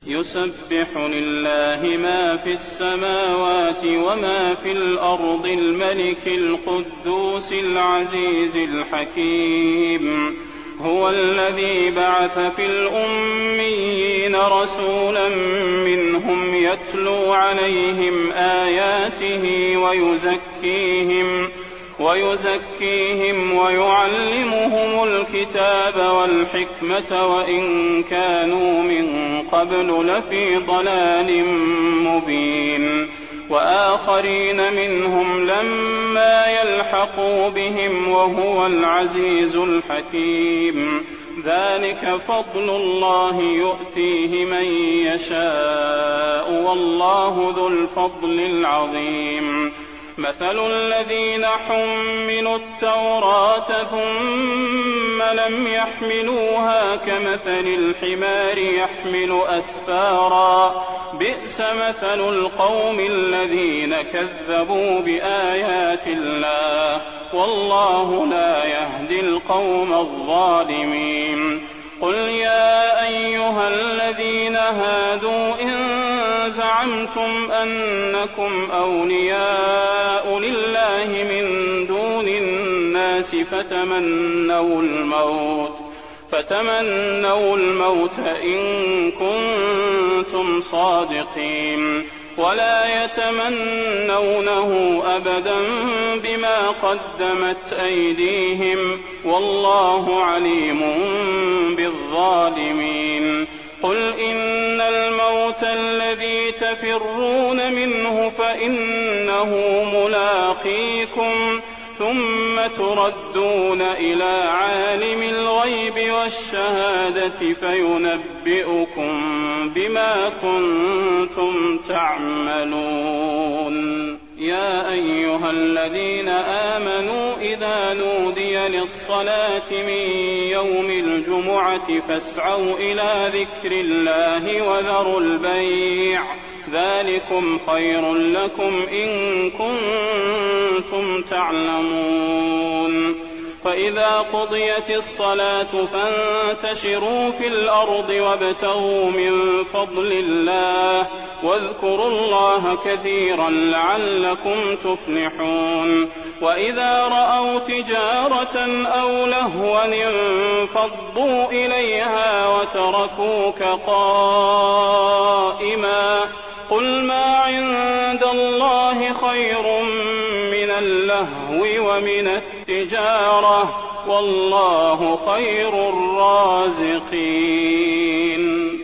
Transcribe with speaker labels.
Speaker 1: يسبح لله ما في السماوات وما في الأرض الملك القدوس العزيز الحكيم. هو الذي بعث في الأميين رسولا منهم يتلو عليهم آياته ويزكيهم ويعلمهم الكتاب والحكمة وإن كانوا من قبل لفي ضلال مبين. وآخرين منهم لما يلحقوا بهم وهو العزيز الحكيم. ذلك فضل الله يؤتيه من يشاء والله ذو الفضل العظيم. مثل الذين حملوا التوراة ثم لم يحملوها كمثل الحمار يحمل أسفارا بئس مثل القوم الذين كذبوا بآيات الله والله لا يهدي القوم الظالمين. قل يا أيها الذين هادوا إن زعمتم أنكم أولياء لله من دون الناس فتمنوا الموت إن كنتم صادقين ولا يتمنونه أبدا بما قدمت أيديهم والله عليم بالظالمين. قل إن الموت الذي تفرون منه فإنه ملاقيكم ثم تردون إلى عالم الغيب والشهادة فينبئكم بما كنتم تعملون. يا أيها الذين آمنوا إذا نودي للصلاة من يوم الجمعة فاسعوا إلى ذكر الله وذروا البيع ذلكم خير لكم إن كنتم تعلمون. فإذا قضيت الصلاة فانتشروا في الأرض وابتغوا من فضل الله واذكروا الله كثيرا لعلكم تفلحون. وإذا رأوا تجارة أو لهوا انفضوا إليها وتركوك قائما قل ما عند الله خير من اللهو ومن التجارة والله خير الرازقين.